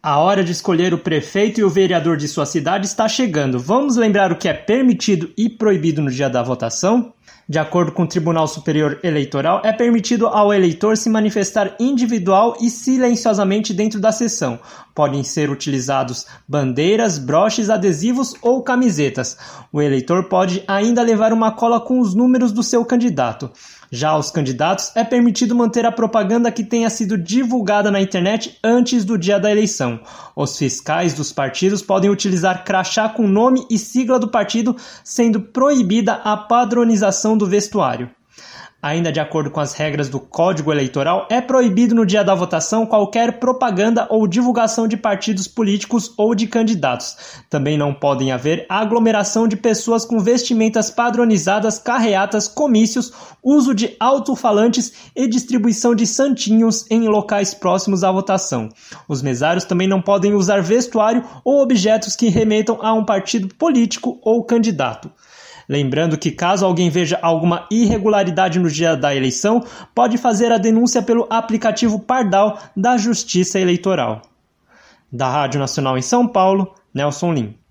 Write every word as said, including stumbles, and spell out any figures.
A hora de escolher o prefeito e o vereador de sua cidade está chegando. Vamos lembrar o que é permitido e proibido no dia da votação? De acordo com o Tribunal Superior Eleitoral, é permitido ao eleitor se manifestar individual e silenciosamente dentro da sessão. Podem ser utilizados bandeiras, broches, adesivos ou camisetas. O eleitor pode ainda levar uma cola com os números do seu candidato. Já aos candidatos, é permitido manter a propaganda que tenha sido divulgada na internet antes do dia da eleição. Os fiscais dos partidos podem utilizar crachá com nome e sigla do partido, sendo proibida a padronização do vestuário. Ainda de acordo com as regras do Código Eleitoral, é proibido no dia da votação qualquer propaganda ou divulgação de partidos políticos ou de candidatos. Também não podem haver aglomeração de pessoas com vestimentas padronizadas, carreatas, comícios, uso de alto-falantes e distribuição de santinhos em locais próximos à votação. Os mesários também não podem usar vestuário ou objetos que remetam a um partido político ou candidato. Lembrando que caso alguém veja alguma irregularidade no dia da eleição, pode fazer a denúncia pelo aplicativo Pardal da Justiça Eleitoral. Da Rádio Nacional em São Paulo, Nelson Lim.